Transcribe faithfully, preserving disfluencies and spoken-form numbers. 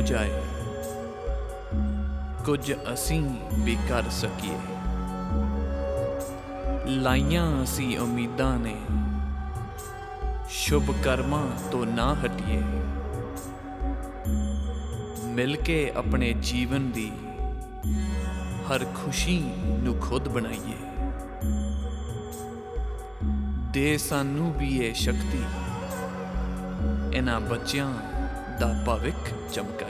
ਜਾਏ, ਕੁਝ ਅਸੀਂ ਵੀ ਕਰ ਸਕੀਏ। ਲਾਈਆਂ ਅਸੀਂ ਉਮੀਦਾਂ ਨੇ, ਸ਼ੁਭ ਕਰਮਾਂ ਤੋਂ ਨਾ ਹਟੀਏ। ਮਿਲ ਕੇ ਆਪਣੇ ਜੀਵਨ ਦੀ ਹਰ ਖੁਸ਼ੀ ਨੂੰ ਖੁਦ ਬਣਾਈਏ। ਦੇ ਸਾਨੂੰ ਵੀ ਇਹ ਸ਼ਕਤੀ, ਇਹਨਾਂ ਬੱਚਿਆਂ ਦਾ ਭਵਿੱਖ ਚਮਕਾਈਏ।